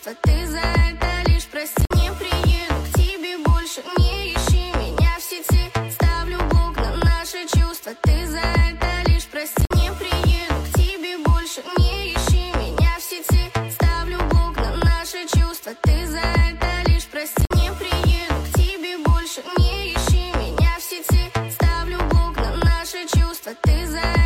чувства. Ты за это лишь прости. Не приеду к тебе больше, не ищи меня в сети. Ставлю блок на наши чувства. Ты за это лишь прости. Не приеду к тебе больше, не ищи меня в сети. Ставлю блок на наши чувства. Ты за это лишь прости. Не приеду к тебе больше, не ищи меня в сети. Ставлю блок на наши чувства. Ты за